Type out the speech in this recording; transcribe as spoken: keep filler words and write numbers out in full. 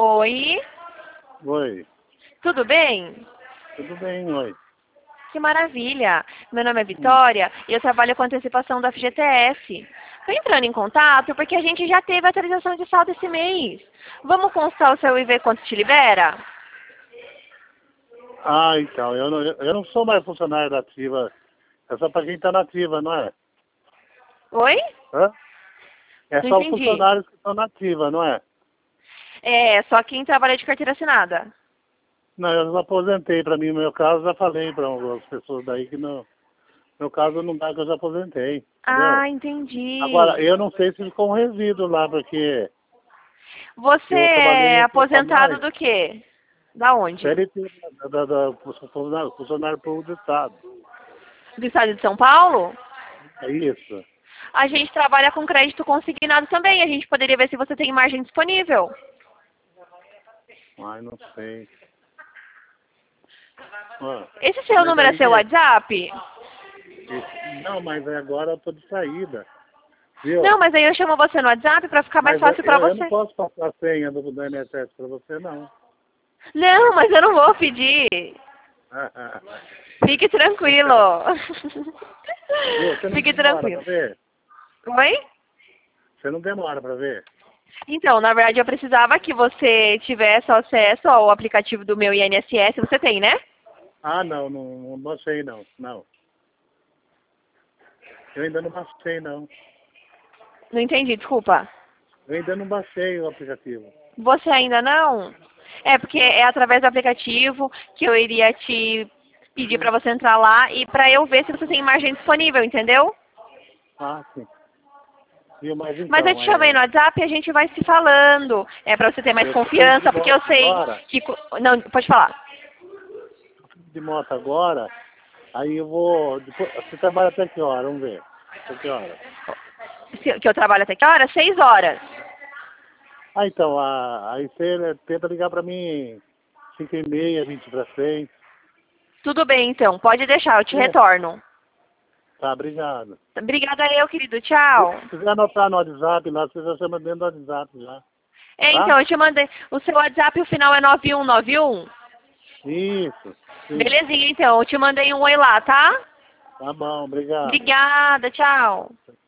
Oi, Oi, tudo bem? tudo bem, oi. Que maravilha! Meu nome é Hum. Vitória e eu trabalho com antecipação da F G T S. Estou entrando em contato porque a gente já teve atualização de saldo esse mês. Vamos constar o seu e ver quanto te libera? Ah, então, eu não, eu não sou mais funcionário da Ativa. É só para quem está na Ativa, não é? Oi? Hã? É Não só os entendi. funcionários que estão na Ativa, não é? É, só quem trabalha de carteira assinada. Não, eu já aposentei. Para mim, no meu caso, já falei para algumas pessoas daí que no meu caso não dá, que eu já aposentei, entendeu? Ah, Agora, entendi. eu não sei se ficou um resíduo lá, porque Você eu trabalhei é um pouco a aposentado mais. do quê? Da onde? C L T, da, da, da, funcionário, funcionário público do Estado. Do estado de São Paulo? É isso. A gente trabalha com crédito consignado também. A gente poderia ver se você tem margem disponível. Ai, não sei. Ó, Esse seu mas número é aí, seu WhatsApp? esse- não, mas agora eu tô de saída, viu? Não, mas aí eu chamo você no WhatsApp para ficar mais Mas eu, fácil para eu, eu não você. posso passar a senha do, do N S S para você, não. Não, mas eu não vou pedir. Fique Então, tranquilo. viu? Você não Fique demora para tranquilo. ver? Oi? Você não demora para ver? Então, na verdade, eu precisava que você tivesse acesso ao aplicativo do meu I N S S. Você tem, né? Ah, não, não, não baixei, não. Não. Eu ainda não baixei, não. Não entendi, desculpa. Eu ainda não baixei o aplicativo. Você ainda não? É porque Não. é através do aplicativo que eu iria te pedir para você entrar lá e para eu ver se você tem margem disponível, entendeu? Ah, sim. Viu? Mas Mas eu então, te chamei no é, WhatsApp e a gente vai se falando. É para você ter mais eu tô indo de confiança, porque eu moto sei agora. que... co- Não, pode falar. De moto agora. Aí eu vou. Depois, você trabalha até que hora? Vamos ver. Até que hora? Se- Que eu trabalho até que hora? Seis horas. Ah, então, a, aí você né, tenta ligar pra mim cinco e meia, vinte para seis. Tudo bem, então. Pode deixar, eu te Viu? retorno. Tá, obrigado. Obrigada eu, querido. Se Tchau. quiser anotar no WhatsApp lá, você já chama dentro do WhatsApp já. É, Tá? então, eu te mandei. O seu WhatsApp, o final é nove um nove um? Isso, sim. Belezinha, então. Eu te mandei um oi lá, tá? Tá bom, obrigado. Obrigada, tchau.